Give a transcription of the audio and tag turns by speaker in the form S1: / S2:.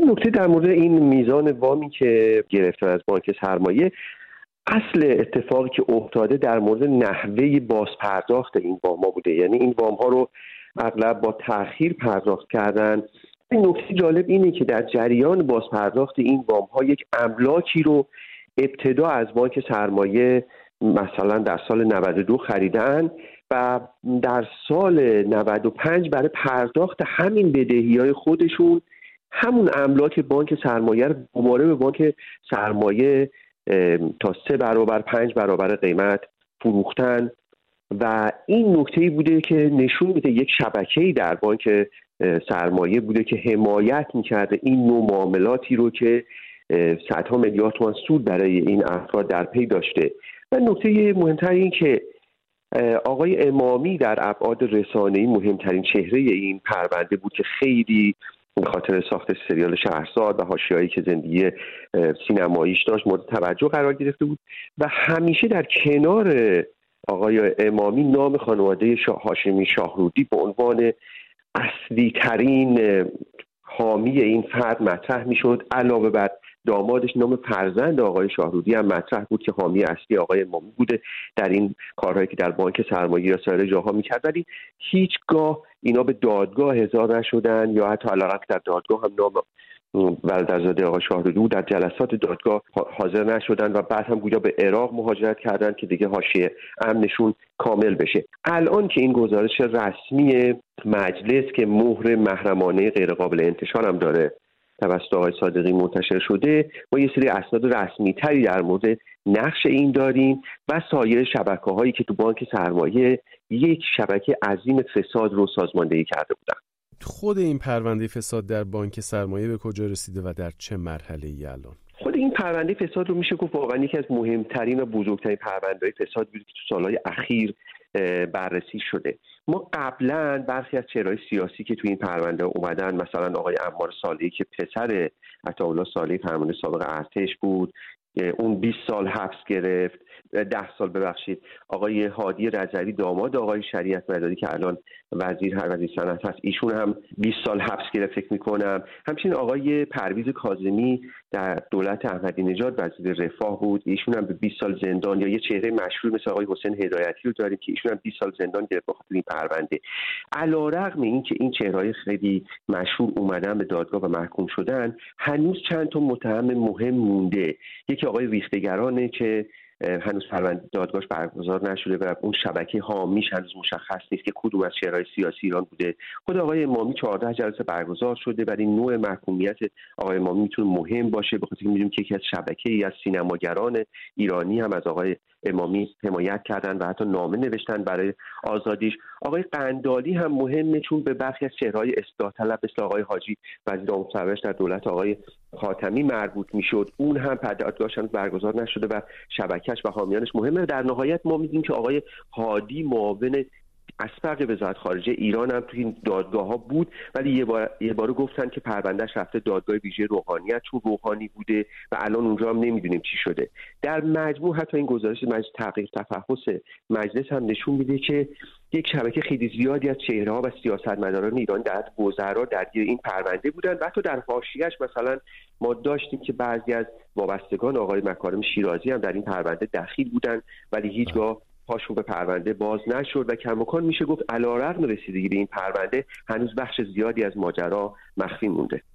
S1: نکته در مورد این میزان وامی که گرفتن از بانک سرمایه، اصل اتفاقی که افتاده در مورد نحوه بازپرداخت این وام ها بوده. یعنی این وام ها رو اغلب با تأخیر پرداخت کردن. این نکته جالب اینه که در جریان بازپرداخت این وام ها یک املاکی رو ابتدا از بانک سرمایه مثلا در سال 92 خریدن و در سال 95 برای پرداخت همین بدهی‌های خودشون همون املاک بانک سرمایه رو دوباره به بانک سرمایه تا 3 برابر 5 برابر قیمت فروختن. و این نکته‌ای بوده که نشون میده یک شبکه‌ای در بانک سرمایه بوده که حمایت می‌کرده این نوع معاملاتی رو که صدها میلیارد تومان سود برای این افراد در پی داشته. و نکته مهمتر این که آقای امامی در ابعاد رسانه‌ای مهمترین چهره این پرونده بود که خیلی به خاطر ساخت سریال شهرزاد و حاشیه‌ای که زندگی سینماییش داشت مورد توجه قرار گرفته بود و همیشه در کنار آقای امامی نام خانواده هاشمی شاهرودی به عنوان اصلی ترین حامی این فرد مطرح میشد. علاوه بر دامادش نام فرزند آقای شاهرودی هم مطرح بود که حامی اصلی آقای امامی بوده در این کارهایی که در بانک سرمایه یا سایر جاها میکرد، ولی هیچگاه اینا به دادگاه احضار نشدن یا حتی علاوه در دادگاه هم نام برادرزاده آقای شاهرودی بود در جلسات دادگاه حاضر نشدن و بعد هم گویا به عراق مهاجرت کردن که دیگه حاشیه امنشون کامل بشه. الان که این گزارش رسمی مجلس که مهر محرمانه غیر قابل انتشار هم داره توسط آقای صادقی منتشر شده، ما یه سری اسناد رسمی تری در مورد نقش این داریم و سایر شبکه‌هایی که تو بانک سرمایه یک شبکه عظیم فساد رو سازماندهی کرده بودن.
S2: خود این پرونده فساد در بانک سرمایه به کجا رسیده و در چه مرحله‌ای الان؟
S1: خود این پرونده فساد رو میشه گفت واقعا یکی از مهمترین و بزرگترین پرونده‌های فساد بود که تو سالهای اخیر بررسی شده. ما قبلا برخی از چهره‌های سیاسی که تو این پرونده اومدن، مثلا آقای عمار صالحی که پسر عطاالله صالحی فرمانده سابق ارتش بود، اون 20 سال حبس گرفت، 10 سال ببخشید. آقای هادی رضوی داماد آقای شریعت مداری که الان وزیر صنعت هست، ایشون هم 20 سال حبس گرفت فکر می‌کنم. همچنین آقای پرویز کاظمی در دولت احمدی نژاد وزیر رفاه بود، ایشون هم به 20 سال زندان. یا یه چهره مشهور مثل آقای حسین هدایتی رو داریم که ایشون هم 20 سال زندان گرفت بخاطر این پرونده. علیرغم این که این چهره‌های خیلی مشهور اومدن به دادگاه و محکوم شدن، هنوز چند تا متهم مهم مونده. یکی آقای ریختگرانه که هنوز پرونده دادگاهش برگزار نشده و اون شبکه حامیش هنوز مشخص نیست که کدوم از چهره‌های سیاسی ایران بوده. خود آقای امامی 14 جلسه برگزار شده، ولی نوع محکومیت آقای امامی میتونه مهم باشه، بخاطر اینکه می‌دونیم که یکی از شبکه‌ای از سینماگران ایرانی هم از آقای امامی حمایت کردن و حتی نامه نوشتن برای آزادیش. آقای قندالی هم مهمه چون به برخی از چهره‌های اصلاح طلب مثل آقای حاجی وزیر امور سربرش در دولت آقای خاتمی مربوط میشد. اون هم دادگاهش برگزار نشده و شبکه‌اش و حامیانش مهمه. در نهایت ما می‌دونیم که آقای هادی معاون اسبق وزارت خارجه ایران هم تو این دادگاه‌ها بود، ولی یه بار گفتن که پروندهش رفته دادگاه ویژه روحانیت چون روحانی بوده و الان اونجا هم نمیدونیم چی شده. در مجموع حتی این گزارش مجلس تحقیق تفحص مجلس هم نشون میده که یک شبکه خیلی زیادی از چهره‌ها و سیاستمداران ایران در وزرا درگیر این پرونده بودن و حتی در حاشیه‌اش مثلا ما داشتیم که بعضی از وابستگان آقای مکارم شیرازی هم در این پرونده دخیل بودن، ولی هیچگاه پاشون به پرونده باز نشد و کماکان میشه گفت علیرغم رسیدگی به این پرونده هنوز بخش زیادی از ماجرا مخفی مونده.